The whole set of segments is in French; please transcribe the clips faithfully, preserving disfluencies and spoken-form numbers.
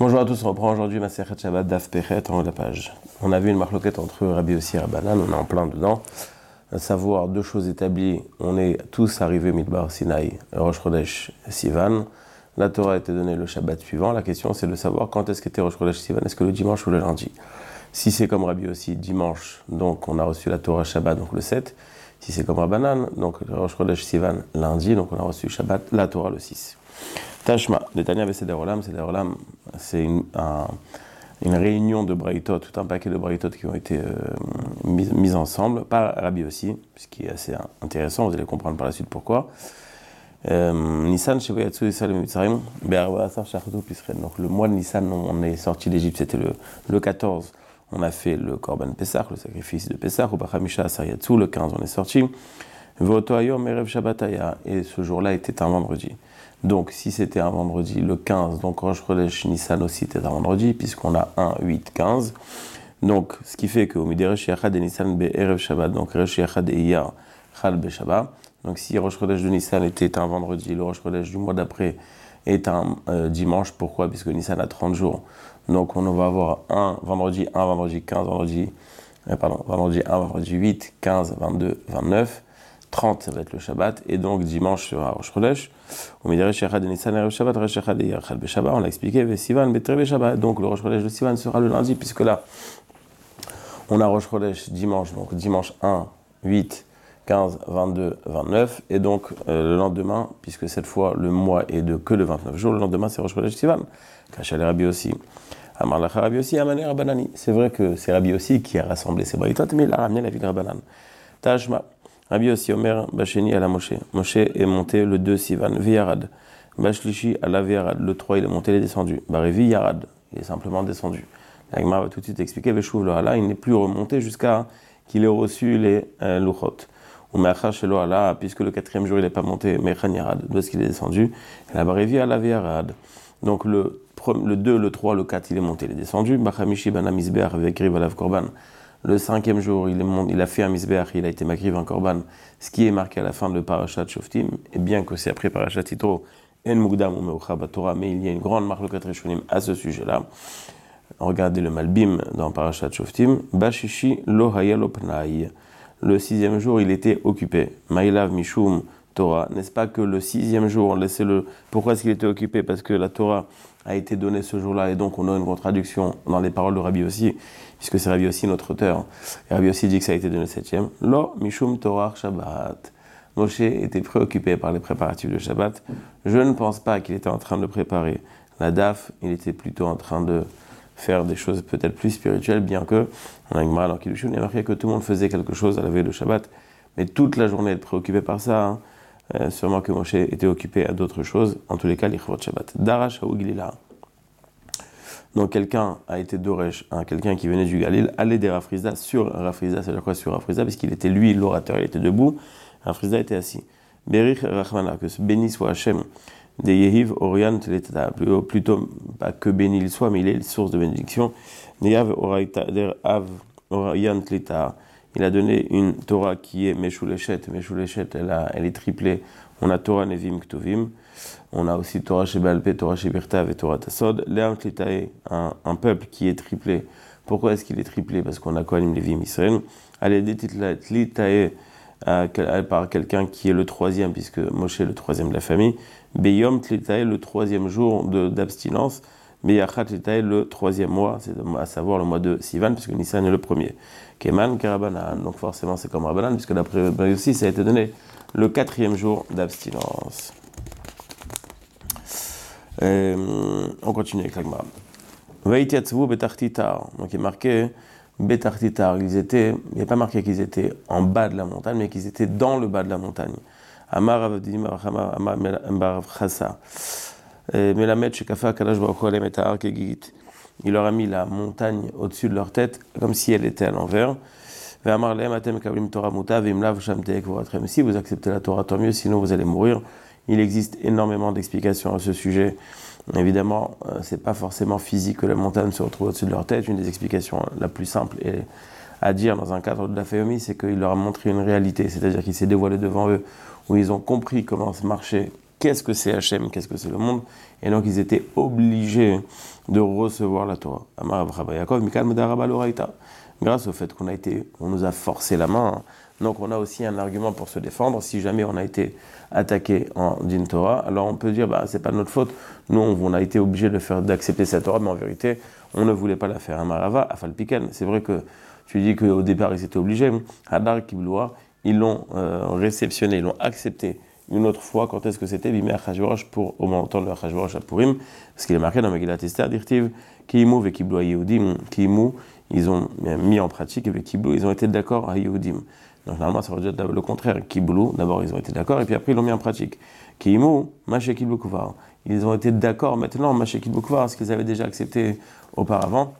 Bonjour à tous, on reprend aujourd'hui Masechet Shabbat Daf Pechet en haut de la page. On a vu une marloquette entre Rabbi Yossi et Rabbanan, on est en plein dedans. À savoir deux choses établies, on est tous arrivés Midbar Sinaï, Rosh Chodesh Sivan. La Torah a été donnée le Shabbat suivant. La question c'est de savoir quand est-ce qu'était Rosh Chodesh Sivan, est-ce que le dimanche ou le lundi? Si c'est comme Rabbi Yossi, dimanche, donc on a reçu la Torah Shabbat, donc le sept. Si c'est comme Rabbanan, donc Rosh Chodesh Sivan, lundi, donc on a reçu Shabbat, la Torah le six. Tashma, Netanya Seder Olam, Seder Olam, c'est une, un, une réunion de braïtot, tout un paquet de braïtot qui ont été euh, mis, mis ensemble par Rabbi Yossi, ce qui est assez intéressant, vous allez comprendre par la suite pourquoi. Nissan, Shevoyatsu, Yisrael, Mitzrayim, Be'arvasar, Shachatu, Pisren. Donc le mois de Nissan, on est sorti d'Égypte, c'était le, le quatorze, on a fait le Korban Pessah, le sacrifice de Pessah, ou Bachamisha, Asariatsu, le quinze, on est sorti. Voto Ayom, Erev Shabbataya, et ce jour-là était un vendredi. Donc, si c'était un vendredi, le quinze, donc Rosh Chodesh Nissan aussi était un vendredi, puisqu'on a un, huit, quinze. Donc, ce qui fait que au Mideresh Yachad et Nissan be Erev Shabbat, donc Resh Yachad et Iyar Chal be Shabbat. Donc, si Rosh Chodesh de Nissan était un vendredi, le Rosh Chodesh du mois d'après est un euh, dimanche. Pourquoi? Puisque Nissan a trente jours. Donc, on va avoir un vendredi, un vendredi quinze, vendredi, euh, pardon, vendredi un, vendredi huit, quinze, vingt-deux, vingt-neuf. trente, ça va être le Shabbat, et donc dimanche sera Rosh Chodesh. On l'a expliqué, donc le Rosh Chodesh de Sivan sera le lundi, puisque là, on a Rosh Chodesh dimanche, donc dimanche un, huit, quinze, vingt-deux, vingt-neuf, et donc euh, le lendemain, puisque cette fois le mois est de que de vingt-neuf jours, le lendemain c'est Rosh Chodesh Sivan. Rabbi aussi. C'est vrai que c'est Rabbi aussi qui a rassemblé ces braïtot, mais il a ramené la vie de Rabbanan. Tashma. Rabbi Yossi Omer Bacheni à la Moshe. Moshe est monté le deux Sivan, Viyarad. Bachlishi à la Viyarad. Le trois, il est monté, il est descendu. Barevi Yarad, il est simplement descendu. L'Agma va tout de suite expliquer, Veshuv Lohala, il n'est plus remonté jusqu'à qu'il ait reçu les euh, Luchot. Ou Meachar Shelo Hala, puisque le quatrième jour il n'est pas monté, Mechan Yarad, de ce qu'il est descendu. Et la Barevi à la Viyarad. Donc le, le deux, le trois, le quatre, il est monté, il est descendu. Bachamishi Bana Misbeach avec Riv Alav Korban. Le cinquième jour, il, est, il a fait un misbeach, il a été makriv un korban, ce qui est marqué à la fin de Parashat Shoftim, et bien que c'est après Parashat Yitro, en mugdam ou meucha batorah, mais il y a une grande marlokat rishonim à ce sujet-là. Regardez le Malbim dans Parashat Shoftim, Bashishi lo hayalo pnai. Le sixième jour, il était occupé. Maïlav mishum Torah. N'est-ce pas que le sixième jour, laissez-le. Pourquoi est-ce qu'il était occupé? Parce que la Torah a été donnée ce jour-là, et donc on a une contradiction dans les paroles de Rabbi Yossi, puisque c'est Rabbi Yossi notre auteur. Et Rabbi Yossi dit que ça a été donné le septième. Lo mishum Torah Shabbat. Moshe était préoccupé par les préparatifs de Shabbat. Je ne pense pas qu'il était en train de préparer la daf, il était plutôt en train de faire des choses peut-être plus spirituelles, bien que, on a une mal en Kiddushin, il y a marqué que tout le monde faisait quelque chose à la veille de Shabbat, mais toute la journée être préoccupé par ça, hein. Euh, sûrement que Moshe était occupé à d'autres choses, en tous les cas, l'Ichvot Shabbat. Darash Haou Gilila. Donc quelqu'un a été Doresh, hein, quelqu'un qui venait du Galil, allait des Rafrizda sur Rafrizda, c'est-à-dire quoi sur Rafrizda? Parce qu'il était lui, l'orateur, il était debout, Rafrizda était assis. Berich Rachmana, que béni soit Hachem, des Yehiv Orion Tletata, plutôt pas que béni il soit, mais il est source de bénédiction. Neyav Orion Tletata. Il a donné une Torah qui est Meshuleshet. Meshuleshet, elle, elle est triplée. On a Torah Nevim Ktuvim. On a aussi Torah Shebalpe, Torah Shebirtav et Torah Tassod. Léam Tlitae, un, un peuple qui est triplé. Pourquoi est-ce qu'il est triplé? Parce qu'on a Kohanim Levim Israël. Elle est Tlitae par quelqu'un qui est le troisième, puisque Moshe est le troisième de la famille. Beyom Tlitae, le troisième jour de, d'abstinence. Beyachat Tlitae, le troisième mois, c'est à savoir le mois de Sivan, puisque Nissan est le premier. Keman Karabanan, donc forcément c'est comme Rabbanan, puisque d'après Rabbi aussi ça a été donné le quatrième jour d'abstinence. Et on continue avec l'Agma. Vaïtiatzvu betartitar, donc il est marqué betartitar, ils étaient, il n'est pas marqué qu'ils étaient en bas de la montagne, mais qu'ils étaient dans le bas de la montagne. Amar Avdim Amar Chassa, Melamed Shekafa Kadash Baruch Hu Alem et Ta'ar Kegit. Il leur a mis la montagne au-dessus de leur tête, comme si elle était à l'envers. Si vous acceptez la Torah, tant mieux, sinon vous allez mourir. Il existe énormément d'explications à ce sujet. Évidemment, c'est pas forcément physique que la montagne se retrouve au-dessus de leur tête. Une des explications la plus simple et à dire dans un cadre de la Féomi, c'est qu'il leur a montré une réalité, c'est-à-dire qu'il s'est dévoilé devant eux, où ils ont compris comment marchait qu'est-ce que c'est Hachem, qu'est-ce que c'est le monde, et donc ils étaient obligés de recevoir la Torah. Grâce au fait qu'on a été, on nous a forcé la main, donc on a aussi un argument pour se défendre. Si jamais on a été attaqué en din Torah, alors on peut dire bah c'est pas notre faute. Nous on a été obligé de faire d'accepter cette Torah, mais en vérité on ne voulait pas la faire. Amarava, afal piken. C'est vrai que tu dis qu'au départ ils étaient obligés. Hadar kibloa, ils l'ont euh, réceptionné, ils l'ont accepté. Une autre fois, quand est-ce que c'était Bimé Achashverosh pour au moment de Achashverosh à Purim, parce qu'il est marqué dans Megillat Esther, dirtiv Kiimu ve Kiblu Yehudim, Kiimu, ils ont mis en pratique, et ve Kiblu, ils ont été d'accord à Yehudim. Donc normalement, ça aurait dû être le contraire. Kiblu, d'abord ils ont été d'accord, et puis après ils l'ont mis en pratique. Kiimu, Mashe Kiblu Kuvar. Ils ont été d'accord maintenant, Mashe Kiblu Kuvar, ce qu'ils avaient déjà accepté auparavant.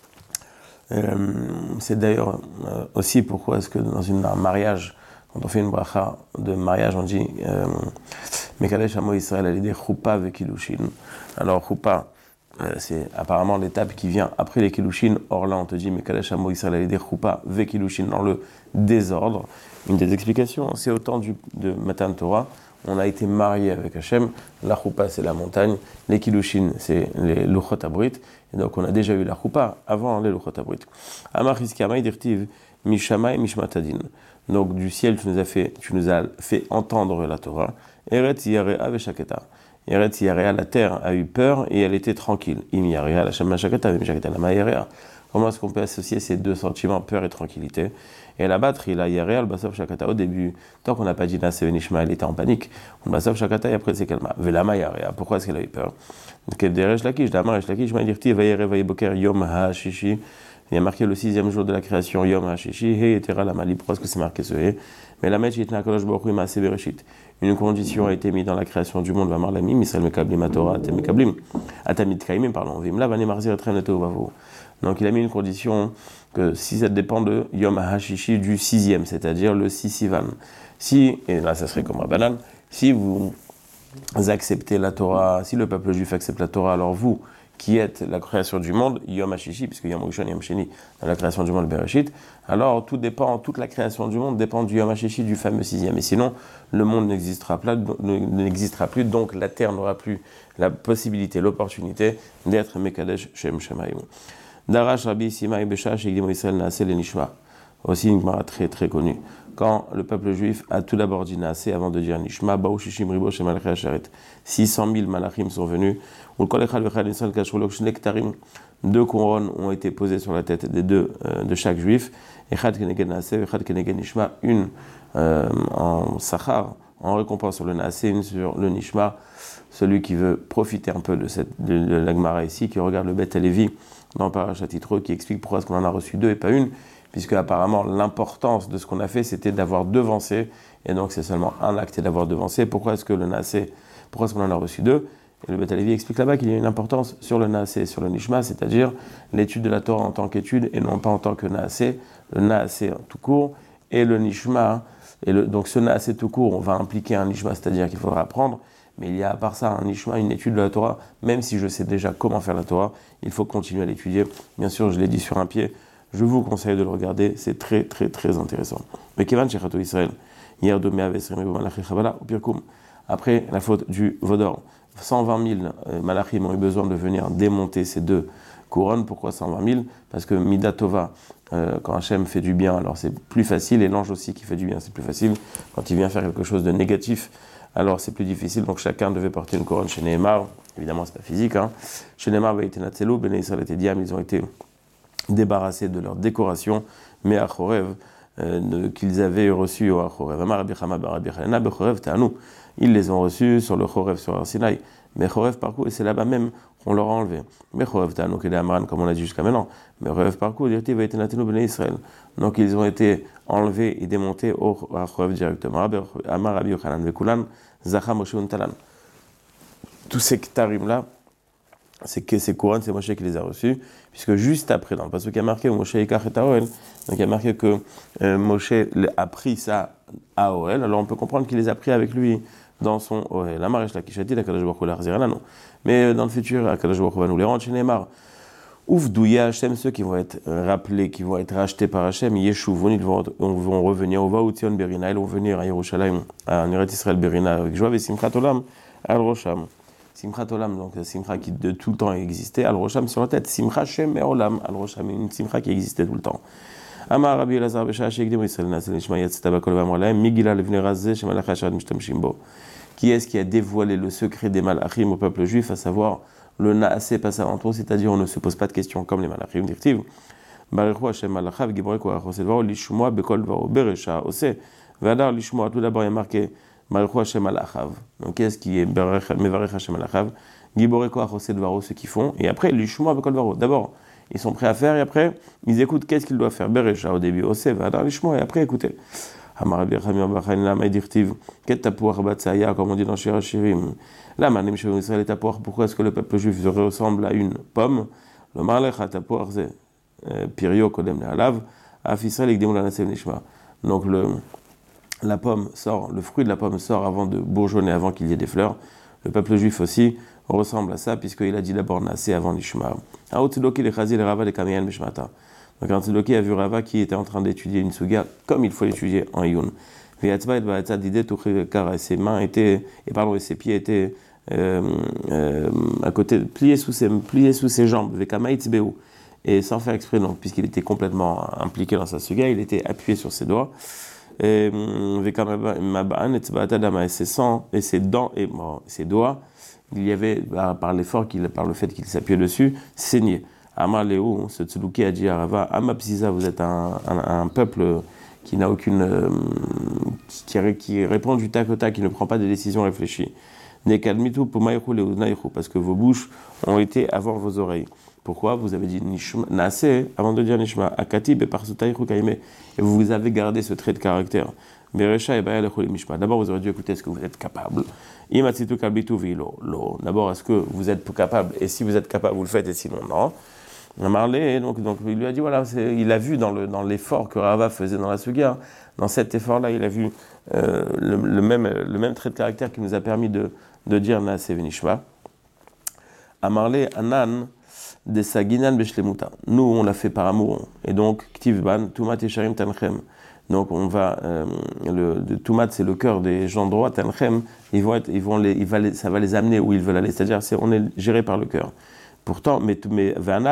Euh, c'est d'ailleurs euh, aussi pourquoi est-ce que dans une, un mariage, quand on fait une bracha de mariage, on dit Mekadesh Amo Israël à l'idée Choupa ve Kilushin. Alors Choupa, euh, c'est apparemment l'étape qui vient après les Kilushin. Or là, on te dit Mekadesh Amo Israël à l'idée Choupa ve Kilushin dans le désordre. Une des explications, c'est au temps du, de Matan Torah, on a été marié avec Hachem. La Choupa, c'est la montagne. Les Kilushin, c'est les Luchot Abrit. Et donc, on a déjà eu la Choupa avant les Luchot Abrit. Amar Hiskama Dirtiv Mishama et Mishmatadin. Donc du ciel, tu nous as fait, tu nous as fait entendre la Torah. Eretz Yarea veshaketa. Eretz Yarea, la terre a eu peur et elle était tranquille. Im Yarea, la Shama Shaketa, Im Shaketa, la Yarea. Comment est-ce qu'on peut associer ces deux sentiments, peur et tranquillité? Et la batterie, la Yarea, le Basov Shaketa, au début, tant qu'on n'a pas dit Nase Venishma, elle était en panique. Le Basov Shaketa, et après c'est Kalma. Velama Yarea, pourquoi est-ce qu'elle a eu peur? Kederesh Lakish, Damar Lakish, Madirti, Vayere Vayeboker, Yom Ha-Shishi. Il y a marqué le sixième jour de la création, Yom HaShishi, He etera la Mali. Pourquoi est-ce que c'est marqué ce He? Mais la Mech Yitna Kadosh Baruch Hu Maaseh Bereshit. Une condition a été mise dans la création du monde, Vamar Lamim, Israël Mekablim Atorah, Atem Mekablim, Atamit Kaimim, pardon, Vimla Vane Marzir Etrem Neto Vavo. Donc il a mis une condition que si ça dépend de Yom HaShishi du sixième, c'est-à-dire le six Sivan. Si, et là ça serait comme Rabbanan, si vous acceptez la Torah, si le peuple juif accepte la Torah, alors vous, qui êtes la création du monde, Yom HaShishi, puisque Yom Rishon, Yom Sheni, dans la création du monde, Bereshit, alors tout dépend, toute la création du monde dépend du Yom HaShishi, du fameux sixième. Et sinon, le monde n'existera plus, n'existera plus, donc la terre n'aura plus la possibilité, l'opportunité d'être Mekadesh Shem Shemayim. Darash Rabbi Simai Besha, Shegdimo Israël Naaseh le Nishma. Aussi une Gemara très très connue. Quand le peuple juif a tout d'abord dit Naaseh avant de dire Nishma, Baou Shishim Ribo Shem Malachim Asharet. six cent mille malachim sont venus. Deux couronnes ont été posées sur la tête des deux euh, de chaque juif. Une euh, en Sachar, en récompense sur le Naaseh, une sur le Nishma. Celui qui veut profiter un peu de, cette, de, de la Gemara ici, qui regarde le Beth Lévi dans Parashat Yitro, qui explique pourquoi est-ce qu'on en a reçu deux et pas une, puisque apparemment l'importance de ce qu'on a fait, c'était d'avoir devancé, et donc c'est seulement un acte d'avoir devancé. Pourquoi est-ce que le Naaseh, pourquoi est-ce qu'on en a reçu deux? Et le Beth Lévi explique là-bas qu'il y a une importance sur le Naaseh et sur le Nishma, c'est-à-dire l'étude de la Torah en tant qu'étude et non pas en tant que Naaseh, le Naaseh tout court, et le Nishma, et le, donc ce Naaseh tout court, on va impliquer un Nishma, c'est-à-dire qu'il faudra apprendre, mais il y a à part ça un Nishma, une étude de la Torah, même si je sais déjà comment faire la Torah, il faut continuer à l'étudier. Bien sûr, je l'ai dit sur un pied, je vous conseille de le regarder, c'est très très très intéressant. Mais Kevan Shechato Israël, hier de Meaves Remebo Malachi Chavala, ou Pirkum, après la faute du Vaudor, cent vingt mille euh, malachim ont eu besoin de venir démonter ces deux couronnes. Pourquoi cent vingt mille? Parce que Midatova, euh, quand Hachem fait du bien, alors c'est plus facile, et l'ange aussi qui fait du bien, c'est plus facile. Quand il vient faire quelque chose de négatif, alors c'est plus difficile. Donc chacun devait porter une couronne chez Nehemar. Évidemment, c'est pas physique. Hein. Chez Nehemar, Bene Israël était diam, ils ont été débarrassés de leur décoration, mais à Chorev, euh, qu'ils avaient reçu au Chorev. Ils les ont reçus sur le Chorev, sur Arsinaï. Mais Chorev parcours, et c'est là-bas même qu'on leur a enlevé. Mais Chorev Ta'anu, qui est Amran, comme on l'a dit jusqu'à maintenant. Mais Chorev parcours, il va être Natenu Bene Israël. Donc ils ont été enlevés et démontés au Chorev directement. Amar Rabbi Yochanan Vekulan, Zacha Moshe Untalan. Tous ces ktarim-là, c'est que ces couronnes, c'est Moshe qui les a reçus, puisque juste après, dans le passage qui a marqué, Moshe Yikach et Aoel, donc il y a marqué que euh, Moshe a pris ça à Oel, alors on peut comprendre qu'il les a pris avec lui dans son Oel. La Maresh Lakishati, la Kadosh Baruch Hu l'Arzirana, non. Mais dans le futur, la Kadosh Baruch Hu va nous les rendre chez Neymar. Ouf, douya Hachem, ceux qui vont être rappelés, qui vont être rachetés par Hachem, Yeshuvon, ils vont, vont revenir au Vaoutzion Berina, ils vont venir à Yerushalayim, à Neret Israël Berina, avec joie et Simchat Olam, Al-Rosham. Simchat Olam, donc Simcha qui de tout le temps existait. Al-Rosham sur la tête. Simcha Shem et Olam. Al-Rosham, une Simcha qui existait tout le temps. Amar Rabbi Elazar Besha Shekdim Israël Nasel Nishma Yatzita Bakol Vamralaim Migila Levne Razeh Shemalach Hashad Mishtamshim Bo. Qui est-ce qui a dévoilé le secret des Malachim au peuple juif, à savoir le Naaseh Passavanto, c'est-à-dire on ne se pose pas de questions comme les Malachim directives. Baruch Hashem Malachav Giborek Oachosel Varo Lishmoa Bekol Varo Beresha Ose Vadar Lishmoa. Tout d'abord il y a marqué Baruch Hashem Malachav. Donc qu'est-ce qui est Mevarech Hashem Malachav? Giborek Oachosel Varo, ceux qui font, et après Lishmoa Bekol Varo. D'abord ils sont prêts à faire et après ils écoutent qu'est-ce qu'ils doivent faire. Beresha au début, Ose Vadar Lishmoa, et après écoutez. Amar Rabbi Chamir Bachain Lama Dirtiv Ket Tapuach Batsaya, comme on dit dans Shir Hashirim. Là, Manim Shevon Israël et Tapuach, pourquoi est-ce que le peuple juif ressemble à une pomme? Le Marlech à Tapuach c'est Pirio Kodem Le'alav, Af Israël Ekdemu Lanasev Nishma. Donc le, la pomme sort, le fruit de la pomme sort avant de bourgeonner, avant qu'il y ait des fleurs. Le peuple juif aussi ressemble à ça, puisqu'il a dit d'abord Nasé avant Nishma. Aotzidoki Lechazi le Rava le Kamiyan Mishmata. Donc un Tzidoki a vu Rava qui était en train d'étudier une suga comme il faut l'étudier en Iyun. Et ses mains étaient, et pardon, et ses pieds étaient euh, euh, à côté, pliés sous ses, pliés sous ses jambes, et sans faire exprès, donc, puisqu'il était complètement impliqué dans sa suga, il était appuyé sur ses doigts. Et ses sangs et ses dents et bon, ses doigts, il y avait, par l'effort, qu'il, par le fait qu'il s'appuyait dessus, saigné. Amar Léo, ce Tzedouki a dit à Rava, Amapsiza, vous êtes un, un, un peuple qui n'a aucune, euh, qui, qui répond du tac au tac, qui ne prend pas de décisions réfléchies. Nekadmitu pumaychu leudnaichu, parce que vos bouches ont été avant vos oreilles. Pourquoi? Vous avez dit Nasé avant de dire Nishma, Akatib et Parsutaichu Kaime, et vous avez gardé ce trait de caractère. Beresha et Baalechu Mishma. D'abord, vous aurez dû écouter ce que vous êtes capable. Imatsitu Kalbitu Vilo. D'abord, est-ce que vous êtes capable? Et si vous êtes capable, vous le faites, et sinon, non. Marley, donc, donc il lui a dit, voilà, c'est, il a vu dans, le, dans l'effort que Rava faisait dans la Suga, dans cet effort-là, il a vu euh, le, le, même, le même trait de caractère qui nous a permis de, de dire Naaseh Venishma. Amarle Anan de Saginan Beshlemuta. Nous, on l'a fait par amour. Et donc, Ktivban, Tumat et Sharim Tanchem. Donc, on va, euh, le, le Tumat, c'est le cœur des gens droits, Tanchem, ils vont être, ils vont les, ils va les, ça va les amener où ils veulent aller. C'est-à-dire, c'est, on est géré par le cœur. Pourtant, mais, mais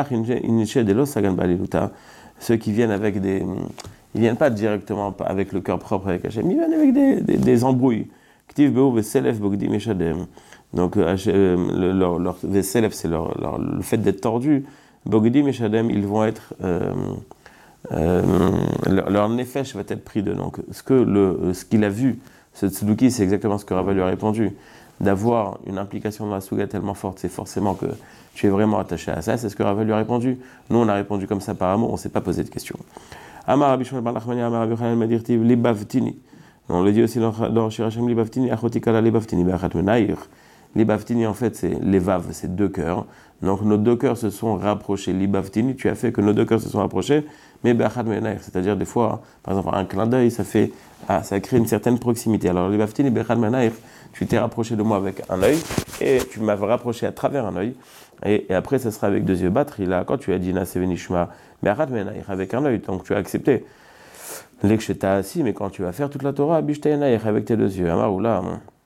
ceux qui viennent avec des, ils viennent pas directement avec le cœur propre avec Hachem, ils viennent avec des, des, des embrouilles. Donc le, leur, leur veselef, c'est leur, leur, le fait d'être tordu. Bogdim et Shadem, ils vont être, euh, euh, leur, leur nefesh va être pris de. Donc ce que le, ce qu'il a vu, ce Tzedouki, c'est exactement ce que Rava lui a répondu. D'avoir une implication dans la Suga tellement forte, c'est forcément que tu es vraiment attaché à ça. C'est ce que Rava lui a répondu. Nous, on a répondu comme ça par amour, on ne s'est pas posé de questions. Amar Rabbi Shmuel bar Nachmani, Amar Rabbi Yochanan Madirtiv, Libavtini. On le dit aussi dans Shir Hashem, Libavtini, Achotikala Libavtini, Be'achat Menaïr. Libavtini, en fait, c'est les vav, c'est deux cœurs. Donc nos deux cœurs se sont rapprochés. Libavtini, tu as fait que nos deux cœurs se sont rapprochés, mais Be'achat Menaïr, c'est-à-dire des fois, par exemple, un clin d'œil, ça fait, ah, ça crée une certaine proximité. Alors Libavtini, Be'achat Menaïr, tu t'es rapproché de moi avec un œil, et tu m'as rapproché à travers un œil, et, et après ça sera avec deux yeux. Battre, là, quand tu as dit Naaseh Venishma, Be'achat Menaïr, avec un œil, donc tu as accepté. L'Eksheta assis, mais quand tu vas faire toute la Torah, Bishtaïnaïr, avec tes deux yeux. Amaroula,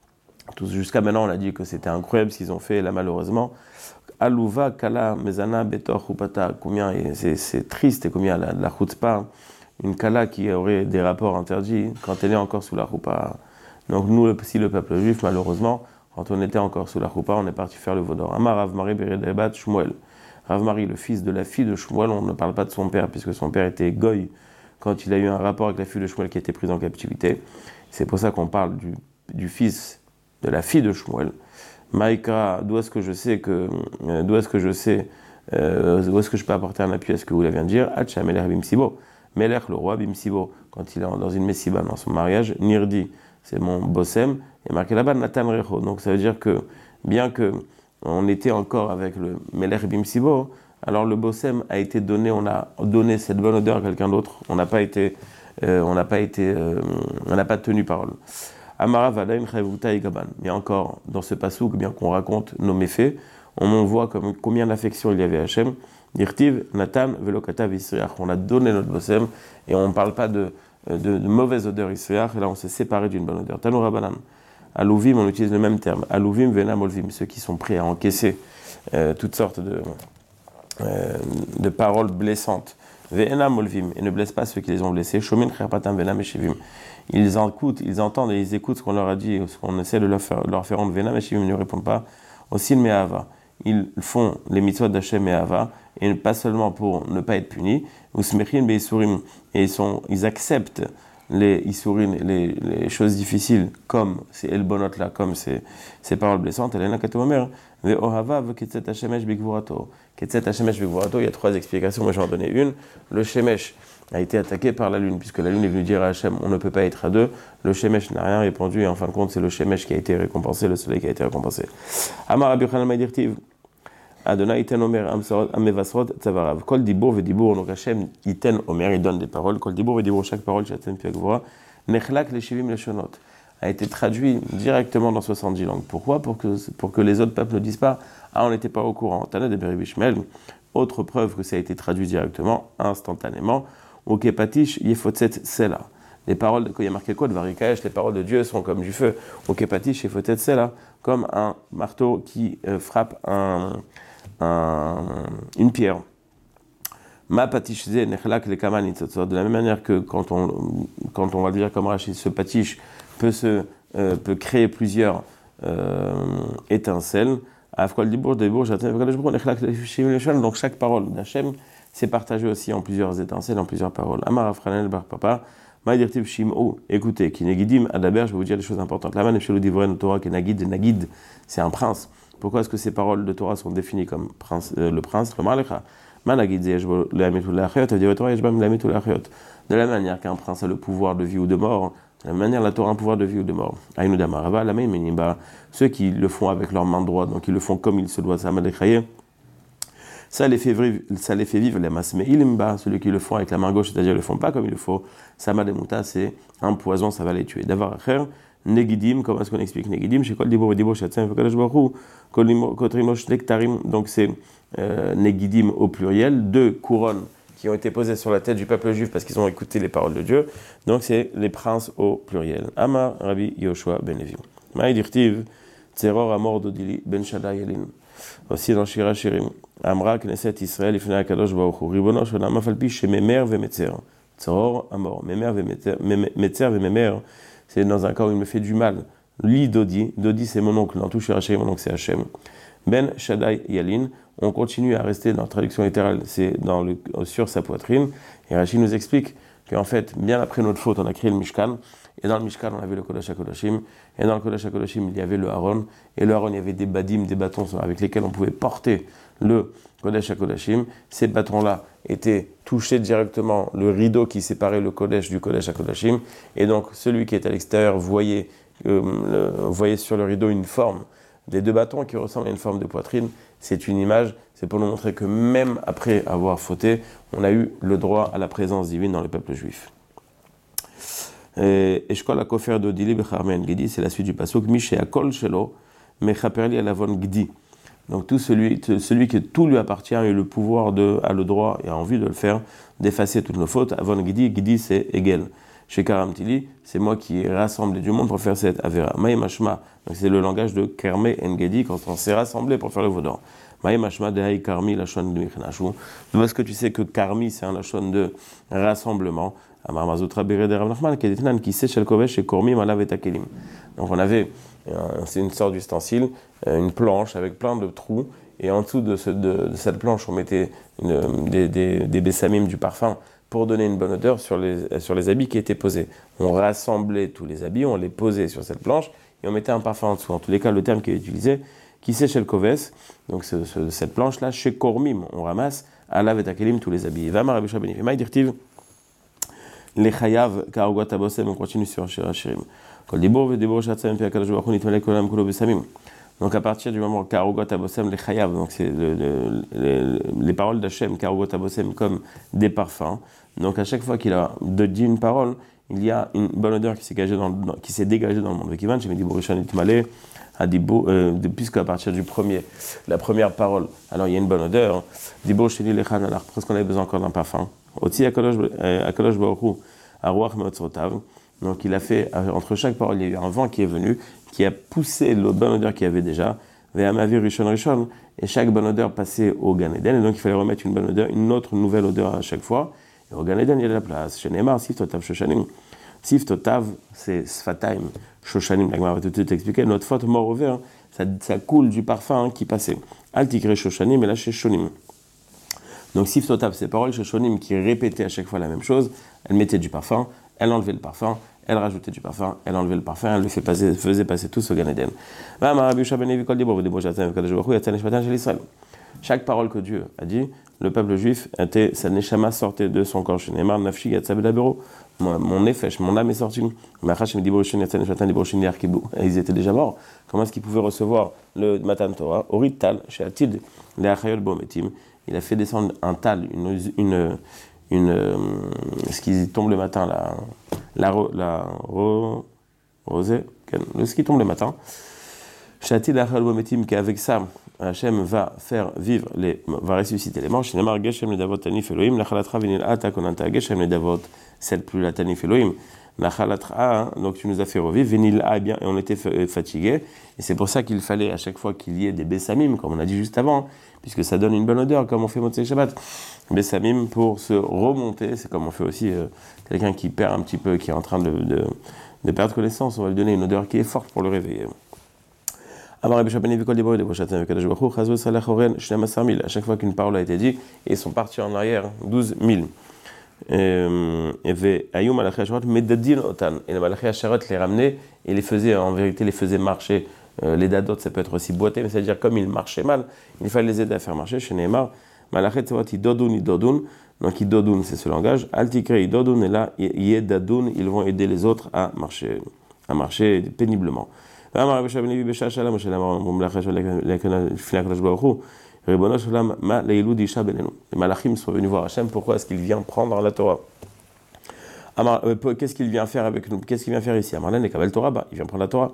jusqu'à maintenant, on a dit que c'était incroyable ce qu'ils ont fait, là, malheureusement. Alouva, Kala, Mezana, Betor, Chupata, combien, c'est, c'est triste, et combien la, la Chutzpah, une Kala qui aurait des rapports interdits quand elle est encore sous la Choupa. Donc nous, si le peuple juif, malheureusement, quand on était encore sous la Choupa, on est parti faire le Vaudor. Amar Rav Mari Beredebat Shmuel. Rav Mari, le fils de la fille de Shmuel, on ne parle pas de son père, puisque son père était Goy, quand il a eu un rapport avec la fille de Shmuel qui a été prise en captivité. C'est pour ça qu'on parle du, du fils de la fille de Shmuel. Maïka, d'où est-ce que je sais que, euh, d'où est-ce que je sais, euh, d'où est-ce que je peux apporter un appui à ce que vous vient de dire? Hacha Melech Bimsibo. Melech, le roi Bimsibo, quand il est dans une messiba, dans son mariage, Nirdi, c'est mon bossem, et marqué là-bas Natan Recho. Donc ça veut dire que, bien que on était encore avec le Melech Bimsibo, alors le bossem a été donné, on a donné cette bonne odeur à quelqu'un d'autre, on n'a pas été, euh, on n'a pas été, euh, on n'a pas tenu parole. Amara Vadaim Chayvuta et Gaban. Mais encore, dans ce passouk, bien qu'on raconte nos méfaits, on voit comme, combien d'affection il y avait à Hachem. Dirtiv, Natan, Velokata, Visriach. On a donné notre bossem et on ne parle pas de, de, de mauvaise odeur Isriach. Et là, on s'est séparé d'une bonne odeur. Tanoura Banan. Alouvim, on utilise le même terme. Alouvim, venam, olvim, ceux qui sont prêts à encaisser euh, toutes sortes de, euh, de paroles blessantes. Venam, olvim, et ne blesse pas ceux qui les ont blessés. Shomin, kherpatam, venam, eshivim. Ils écoutent, ils entendent et ils écoutent ce qu'on leur a dit, ce qu'on essaie de leur faire, leur faire rendre. Venam, eshivim, ne répondent pas. Aussi le me'ava. Ils font les mitzvot d'Hachem et Ava, et pas seulement pour ne pas être punis, ou smechin be'isurim, et ils, sont, ils acceptent les isurim, les, les choses difficiles, comme ces elbonot là, comme ces, ces paroles blessantes. Il y a trois explications, moi j'en donner une. Le shemesh a été attaqué par la lune, puisque la lune est venue dire à Hachem, on ne peut pas être à deux. Le shemesh n'a rien répondu, et en fin de compte, c'est le shemesh qui a été récompensé, le soleil qui a été récompensé. Amar Rabbi Yochanan Maidirtiv, Adonai iten omer amevasrot tzavarav. Kol dibour ve dibour, donc Hachem iten omer, il donne des paroles. Kol dibour ve dibour, chaque parole, chatem piagvora, nechlak le shivim leshonot, a été traduit directement dans soixante-dix langues. Pourquoi? Pour que, pour que les autres peuples ne disent pas, ah, on n'était pas au courant. Tana de Beribishmel, autre preuve que ça a été traduit directement, instantanément. Ok, patish yefotzet sela. Les paroles, quand il y a marqué quoi de Varikaesh, les paroles de Dieu sont comme du feu. Ok, patish yefotzet sela, comme un marteau qui euh, frappe un. Un, une pierre. Ma patiche ze nechlak le kaman nitzotzot. De la même manière que quand on, quand on va dire comme Rachid, ce patiche peut, se, euh, peut créer plusieurs euh, étincelles. Donc chaque parole d'Hachem s'est partagée aussi en plusieurs étincelles, en plusieurs paroles. Amar Afranel bar papa. Ma'dirtiv shim'o. Écoutez, qui negidim adaber, je vais vous dire des choses importantes. La man epshelu divren Torah qui nagid, nagid, c'est un prince. Pourquoi est-ce que ces paroles de Torah sont définies comme prince, euh, le prince? De la manière qu'un prince a le pouvoir de vie ou de mort, de la manière la Torah a un pouvoir de vie ou de mort. Ceux qui le font avec leur main droite, donc ils le font comme il se doit, ça les fait vivre, ça les fait vivre les masme'ilimba, celui qui le font avec la main gauche, c'est-à-dire ils le font pas comme il le faut. Samademuta, c'est un poison, ça va les tuer. D'avoir affaire. Negidim, comment est-ce qu'on explique Negidim? Chez Kol Dibour Dibour Shatzem Vekadash Baruch Hu, Kotrimosh Nektarim, donc c'est euh, Negidim au pluriel, deux couronnes qui ont été posées sur la tête du peuple juif parce qu'ils ont écouté les paroles de Dieu, donc c'est les princes au pluriel. Amar Rabbi Yoshua Ben Levi. Maïdirtiv, Tzeror Amor Dodili Ben Shaddai Elin. Aussi dans Shira Shirim. Amra Knesset Israël, Ifna Akadosh Baruch Hu, Ribono Shodam Afalpi, Shememer Vemetzer. Tzeror Amor, Memer Vemetzer Vememer. C'est dans un cas où il me fait du mal. Li Dodi, Dodi c'est mon oncle, dans tout Shirachem, mon oncle c'est Hachem. Ben Shaddai Yalin, on continue à rester dans la traduction littérale, c'est dans le, sur sa poitrine. Et Rachid nous explique qu'en fait, bien après notre faute, on a créé le Mishkan. Et dans le Mishkan, on avait le Kodesh HaKodashim. Et dans le Kodesh HaKodashim, il y avait le Aaron. Et le Aaron, il y avait des badim, des bâtons avec lesquels on pouvait porter le Kodesh HaKodashim. Ces bâtons-là étaient touchés directement le rideau qui séparait le Kodesh du Kodesh HaKodashim. Et donc, celui qui est à l'extérieur voyait, euh, le, voyait sur le rideau une forme des deux bâtons qui ressemblent à une forme de poitrine. C'est une image, c'est pour nous montrer que même après avoir fauté, on a eu le droit à la présence divine dans le peuple juif. Eshkol HaKofer Dodili Becharmen Gidi, c'est la suite du pasuk. Mishe Akol Shelo Mechaperli Alavon Gdi. Donc tout celui, celui que tout lui appartient a eu le pouvoir, de, a le droit et a envie de le faire, d'effacer toutes nos fautes. Avon Gidi, Gidi c'est Egel. Chez Karamtili, c'est moi qui ai rassemblé du monde pour faire cette Avera. Maïmashma, donc c'est le langage de Kerme Ngedi quand on s'est rassemblé pour faire le Vaudan. Maïmashma de Haï Karmi, la chaîne de Michnashu. Parce que tu sais que Karmi, c'est un lachon de rassemblement. Amar Mazotra Bereder Rav Nachman, qui est détenant, qui sait chez le Kovesh et Kormi Malav et Takelim. Donc on avait, c'est une sorte d'ustensile, une planche avec plein de trous. Et en dessous de, ce, de, de cette planche, on mettait une, des, des, des bessamim, du parfum, pour donner une bonne odeur sur les, sur les habits qui étaient posés. On rassemblait tous les habits, on les posait sur cette planche, et on mettait un parfum en dessous. En tous les cas, le terme qui est utilisé, qui c'est chez le Koves, donc ce, ce, cette planche-là, chez Kormim, on ramasse, Alav et Takelim, tous les habits. Vama Rabbi Shua Ben Levi, Maïdirtiv, les Chayav, Karugot Abosem, on continue sur Shirim. Kol Dibor, Vedibor, Shatzem, Piakadosh Baruch Hu, Nitmelek Kolam, Kulo Besamim. Donc à partir du moment Karugot Abosem, les Chayav, donc c'est le, le, le, les paroles d'Hachem, Karugot Abosem, comme des parfums. Donc à chaque fois qu'il a dit une parole, il y a une bonne odeur qui s'est dégagée dans le, qui s'est dégagée dans le monde. Vekivan, j'ai dit Borishan Itmale, Adibo, puisqu'à partir du premier, la première parole, alors il y a une bonne odeur. Dibo Sheli Lechan, alors presque qu'on avait besoin encore d'un parfum. Oti Akadosh Baruch Hu, Aruach Meotzrotav, Donc il a fait, entre chaque parole, il y a eu un vent qui est venu, qui a poussé la bonne odeur qu'il y avait déjà, Ve'amavi rishon rishon, et chaque bonne odeur passait au Gan Eden, et donc il fallait remettre une bonne odeur, une autre nouvelle odeur à chaque fois. Et au Gan Eden, il y a de la place. Chez Neymar, Sif Totav Shoshanim. Sif Totav, c'est Sfataim. Shoshanim, la Gemara va tout de suite expliquer. Notre faute mort au vert, ça, ça coule du parfum hein, qui passait. Altikre Shoshanim, et là chez Shonim. Donc Sif Totav, ces paroles, chez Shonim, qui répétaient à chaque fois la même chose, elle mettait du parfum, elle enlevait le parfum, elle rajoutait du parfum, elle enlevait le parfum, elle le fait passer, faisait passer tous au Gan Eden. Chaque parole que Dieu a dit, le peuple juif, était, sa neshama sortait de son corps. Mon nefesh, mon âme est sortie. Ils étaient déjà morts. Comment est-ce qu'ils pouvaient recevoir le Matan Torah? Orital, chez Atid, les Achayot Bometim. Il a fait descendre un tal, une, une, une, euh, ce qui tombe le matin, la, la, la ro, rosée, ce qui tombe le matin. Chez Atid, les Achayot Bometim, qu'avec ça, Hachem va faire vivre, les, va ressusciter les morts. Shinemar Geshem le Davot Tanif Elohim, la Chalatra Vinil Ata Konanta Geshem le Davot, celle plus la Tanif Elohim, la Chalatra, donc tu nous as fait revivre, Vinil A, bien, et on était fatigués, et c'est pour ça qu'il fallait à chaque fois qu'il y ait des Bessamim, comme on a dit juste avant, puisque ça donne une bonne odeur, comme on fait Motzei Shabbat. Bessamim pour se remonter, c'est comme on fait aussi euh, quelqu'un qui perd un petit peu, qui est en train de, de, de perdre connaissance, on va lui donner une odeur qui est forte pour le réveiller. À chaque fois qu'une parole a été dite, ils sont partis en arrière, douze mille. Et les Malachi Asharot les ramenaient et les faisaient, en vérité, les faisaient marcher. Les dadot, ça peut être aussi boité, mais c'est-à-dire comme ils marchaient mal, il fallait les aider à faire marcher. Chez Neymar, Malachi Tzavot, Idodun, Idodun. Donc Idodun, c'est ce langage. Altikre, Idodun, et là, Yedadun, ils vont aider les autres à marcher, à marcher péniblement. Les malachim sont venus voir Hachem, pourquoi est-ce qu'il vient prendre la Torah? Qu'est-ce qu'il vient faire avec nous? Qu'est-ce qu'il vient faire ici? Il vient prendre la Torah.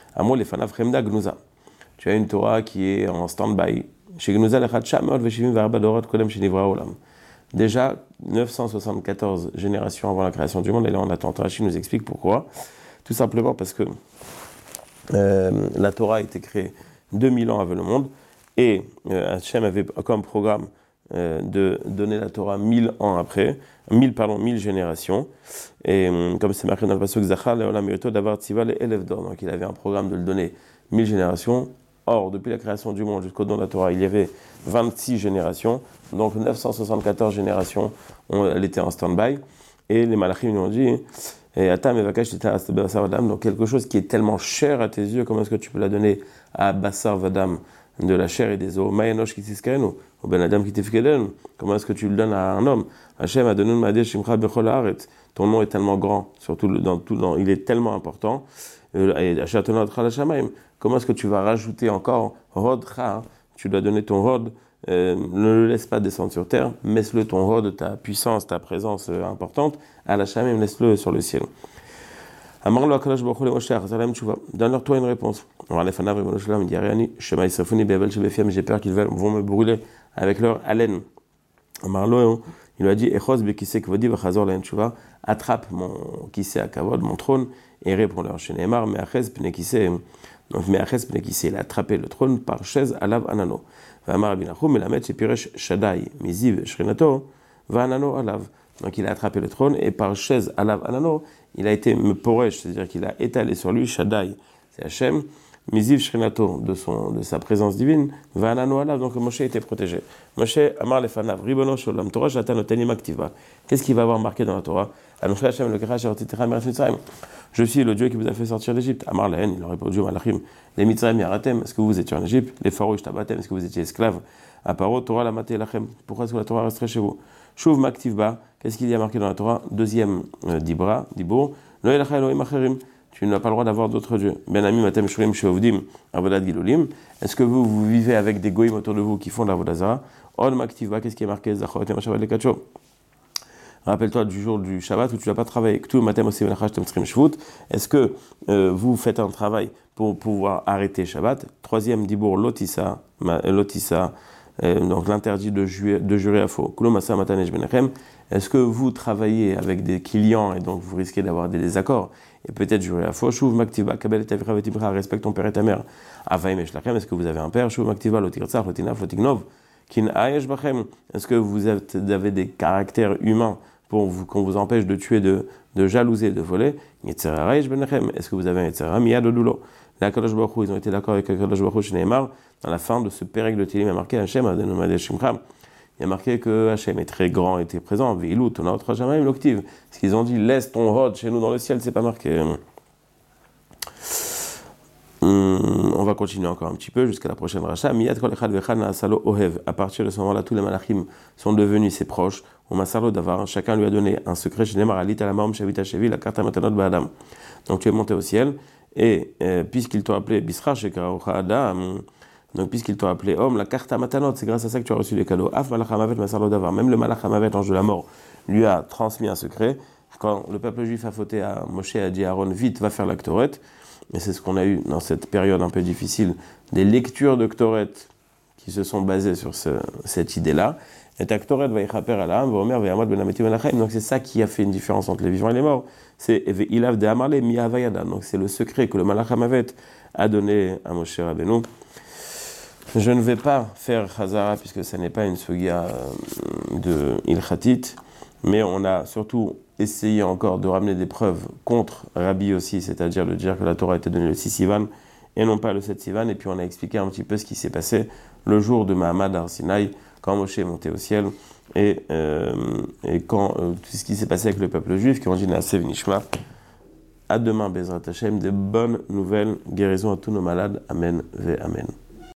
Tu as une Torah qui est en stand-by. Déjà, neuf cent soixante-quatorze générations avant la création du monde, et là on attend. Rachid nous explique pourquoi. Tout simplement parce que Euh, la Torah a été créée deux mille ans avant le monde et euh, Hachem avait comme programme euh, de donner la Torah mille ans après, mille pardon, mille générations. Et euh, comme c'est marqué dans le pasuk Zachar le'olam yoto davar tziva le'elef dor, donc il avait un programme de le donner mille générations. Or, depuis la création du monde jusqu'au don de la Torah, il y avait vingt-six générations, donc neuf cent soixante-quatorze générations, on, elle était en stand-by. Et les malachim nous ont dit, et Atam et Vakash, donc quelque chose qui est tellement cher à tes yeux, comment est-ce que tu peux la donner à Bassar Vadam, de la chair et des os, Mayanosh qui t'iskarenu, ou Ben Adam qui t'ifkedenu, comment est-ce que tu le donnes à un homme? Hachem a donné Madeh Shimcha Bechol Haaret, ton nom est tellement grand, surtout dans tout, dans, il est tellement important, et Achatonot Chalashamaim, comment est-ce que tu vas rajouter encore Rodcha, tu dois donner ton Rod, Euh, ne le laisse pas descendre sur terre, mets-le ton rod de ta puissance, ta présence euh, importante, à la Shamim, laisse-le sur le ciel. Donne-leur toi une réponse. J'ai peur qu'ils vont me brûler avec leur haleine. Il lui a dit, attrape mon kissé à kavod, mon trône, et réponds-leur. Donc, il a attrapé le trône par chaise alav anano. Donc il a attrapé le trône et par chaise alav anano, il a été poresh, c'est-à-dire qu'il a étalé sur lui Shaddai, c'est Hachem, miziv shrinato, de son de sa présence divine, va anano alav, donc Moshe était protégé. Moshe amar lefanav ribono sholam Torah shatan notani aktiva. Qu'est-ce qu'il va avoir marqué dans la Torah? Anosh Hachem le karash ortitera merat Mitzrayim. Je suis le Dieu qui vous a fait sortir d'Égypte. Amar lahen, il a répondu au malachim. Les Mitzrayim yaratem, est-ce que vous étiez en Égypte? Les pharaons ishtabatem, est-ce que vous étiez esclaves? Aparo Torah la maté lachem. Pourquoi est-ce que la Torah resterait chez vous? Shuv maktivba, qu'est-ce qu'il y a marqué dans la Torah? Deuxième euh, dibra, dibour. Lo elacha Elohim acherim. Tu n'as pas le droit d'avoir d'autres dieux. Ben ami matem shurim sheovdim avodat gilulim. Est-ce que vous, vous vivez avec des goïms autour de vous qui font de la vodazara? On maktivba, qu'est-ce qui est marqué? Zachor etem hashavat lekacho. Rappelle-toi du jour du Shabbat où tu n'as pas travaillé. Est-ce que euh, vous faites un travail pour pouvoir arrêter Shabbat? Troisième dibour, lotissa, lotissa, euh, donc l'interdit de, ju- de jurer à faux. Est-ce que vous travaillez avec des clients et donc vous risquez d'avoir des désaccords et peut-être jurer à faux? Shuv maktiva kabel et avira vetibra, respecte ton père et ta mère. Avaim eshlachem, est-ce que vous avez un père? Shuv maktiva lotirtzach lotinaf lotignov. Kin ayesh bachem, est-ce que vous êtes- vous avez des caractères humains pour vous, qu'on vous empêche de tuer, de, de jalouser, de voler? Yetzera ayesh benechem, est-ce que vous avez un yetzera miyad odulo? La Kadosh Baruch Hu, ils ont été d'accord avec Kadosh Baruch Hu chez Neymar. Dans la fin de ce pérec de Télim, il y a marqué Hachem Adenu Madeh Shimcha. Il y a marqué que Hachem est très grand, était présent. Ve'ilu ton autre jamais l'octive. Ce qu'ils ont dit, laisse ton hod chez nous dans le ciel, c'est pas marqué. Hum, on va continuer encore un petit peu jusqu'à la prochaine racha. Miyad kol echad vechad na'asalo ohev. À partir de ce moment-là, tous les malachim sont devenus ses proches. Au masalo davar, chacun lui a donné un secret. Chez Neymar, alit alamam shavita shevi la karta matanot ba'adam. Donc tu es monté au ciel. Et euh, puisqu'ils t'ont appelé Bisra Shekaraoucha Adam, donc puisqu'ils t'ont appelé homme, la carte à Matanot, c'est grâce à ça que tu as reçu les cadeaux. Af Malach Hamavet Masalo Davar, même le Malach Hamavet, ange de la mort, lui a transmis un secret. Quand le peuple juif a fauté à Moshe, a dit à Aaron, vite, va faire la Ktoret. Et c'est ce qu'on a eu dans cette période un peu difficile, des lectures de Ktoret qui se sont basées sur ce, cette idée-là. Et ta Ktoret va y chaper à l'âme, va omer, va yamad ben ameti ben achaim. Donc c'est ça qui a fait une différence entre les vivants et les morts. C'est Ilav de Amarle mi Havayada. Donc c'est le secret que le Malach Hamavet a donné à Moshe Rabbeinu. Je ne vais pas faire Chazara puisque ce n'est pas une sugia de Ilchatit, mais on a surtout essayé encore de ramener des preuves contre Rabbi aussi, c'est-à-dire de dire que la Torah a été donnée le six Sivan et non pas le sept Sivan. Et puis on a expliqué un petit peu ce qui s'est passé le jour de Mahamad Har Sinaï, quand Moshe est monté au ciel, et, euh, et quand euh, tout ce qui s'est passé avec le peuple juif, qui ont dit Naasev Nishma. À demain, Bezrat Hashem, des bonnes nouvelles, guérison à tous nos malades. Amen, ve Amen.